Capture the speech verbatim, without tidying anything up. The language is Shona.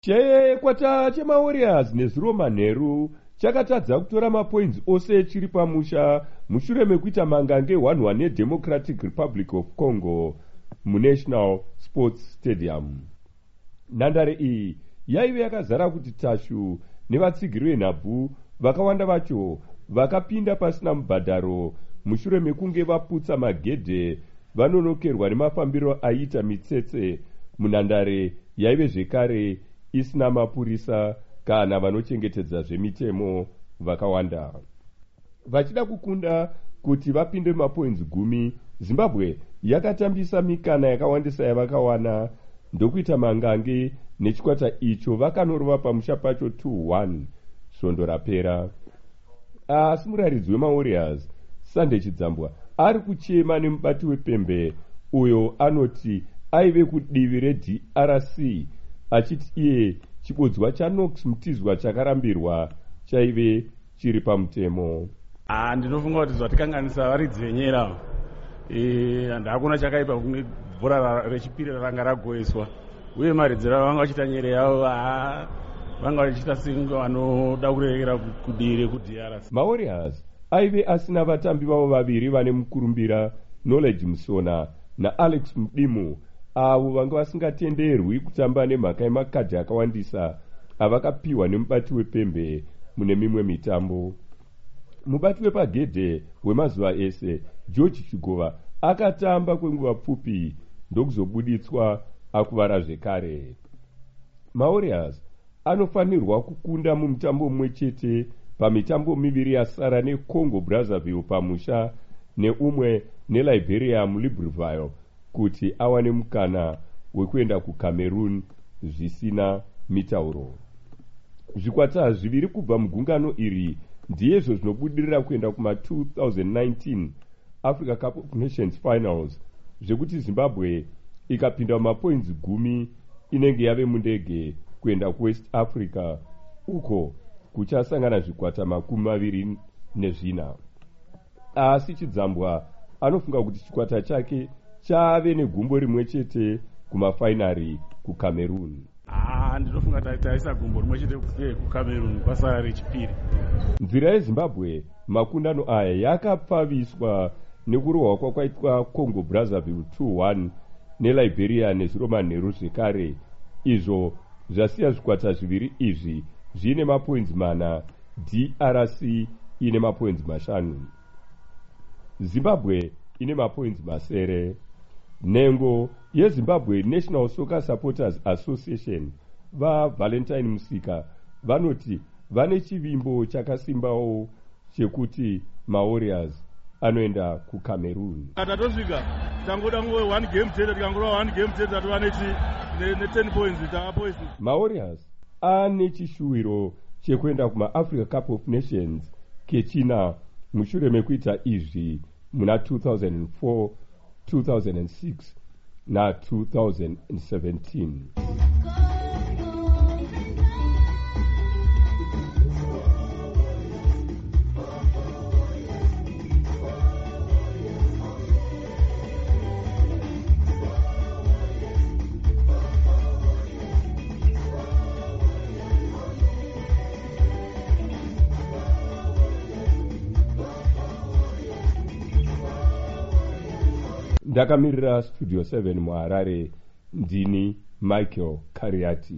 Chekwata chemawarriors nezuro manheru chakatadza kutora mapoints ose chiri pamusha mushure mekuita mangange one one neDemocratic Republic of Congo muNational Sports Stadium. Nhandare iyi yaive yakazara kuti tashu nevatsigiri venhabvu vakawanda vacho vakapinda pasina mubhadharo mushure mekunge vaputsa magedhe vanonokerwa nemafambiro aiita mitsetse munhandare yaive zvekare isina mapurisa kana vanochengetedza zvemitemo vakawanda. Vachida kukunda kuti vapinde mapoints gumi, Zimbabwe yakatambisa mikana yakawandisa yavakawana ndokuita mangange nechikwata icho vakanorova pamusha pacho two one svondo rapera. Asi muraridzi wemawarriors Sunday Chidzambwa ari kuchema nemubati wepembe uyo anoti aive kudivi reD R C achiti iye chibodzwa chaNox Mutizwa chakarambirwa chaive chiri pamutemo. Ah, ndinofunga kuti zvatikanganisa varidzi venyera eh handakuna chakaipa kune bhora rechipiri ranga ragoiswa uye maridziro vanga vachita nyere yavo ah vanga vachita singo vanoda kurekera kudire kuD R C. Mawarriors aive asina vatambi vavo vaviri vane mukurumbira Knowledge Musona naAlex Mudimu avo vanga vasingatenderwi kutamba nemhaka yemakadhi akawandisa avakapiwa nemubati wepembe mune mimwe mitambo. Mubati wepagedhe wemazuva ese George Chigova akatamba kwenguva pfupi ndokuzobuditswa akuvara zvekare. Mawarriors anofanirwa kukunda mumutambo mumwe chete pamitambo miviri yasara neCongo Brazzaville pamusha neumwe neLiberia muLibreville kuti awane mukana wekuenda kuCameroon zvisina mitauro. Zvikwata zviviri kubva mugungano iri ndiyezvo zvinobudirira kuenda kuma two thousand nineteen Africa Cup of Nations Finals zvekuti Zimbabwe ikapinda mapoints gumi inenge yave mundege kuenda kuWest Africa uko kuchasangana zvikwata makumi maviri nezvina. Asi Chidzambwa anofunga kuti chikwata chake chave negumbo rimwe chete kumafainari kuCameroon. Ah, ndinofunga kuti taisa gumbo rimwe chete kuCameroon pasara rechipiri. Nzira yeZimbabwe makundano aya yakapfaviswa nekurohwa kwakaitwa Congo Brazzaville two one neLiberia nezuro manheru zvekare, izvo zvasiya zvikwata zviviri izvi zvine mapoints mana, D R C ine mapoints mashanu, Zimbabwe ine mapoints masere. Nhengo yeZimbabwe National Soccer Supporters Association vaValentine Musika vanoti vane chivimbo chakasimbawo chekuti maWarriors anoenda kuCameroon. Atatosvika tangoda nguve one game chete, tikangorova one game chete tatova nechi ne ten points tava points. maWarriors ane chishuwiro chekuenda kumaAfrica Cup of Nations kechina mushure mekuita izvi muna two thousand four, two thousand six na two thousand seventeen. Ndakamirira Studio seven muHarare, ndini Michael Kariati.